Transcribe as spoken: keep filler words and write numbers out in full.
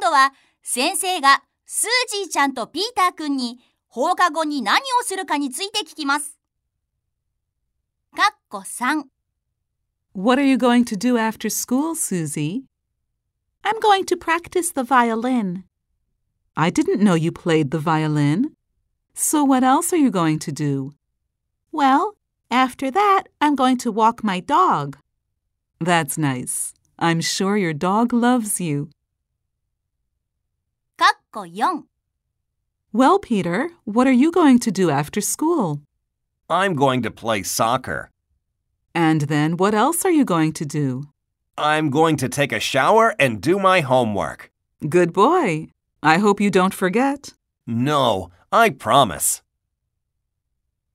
度は先生がスージーちゃんとピーターくんに放課後に何をするかについて聞きます。かっこさん What are you going to do after school, Susie? I'm going to practice the violin. I didn't know you played the violin. So what else are you going to do? Well, after that, I'm going to walk my dog. That's nice. I'm sure your dog loves you. かっこよん Well, Peter, what are you going to do after school? I'm going to play soccer. And then what else are you going to do? I'm going to take a shower and do my homework. Good boy. I hope you don't forget. No, I promise.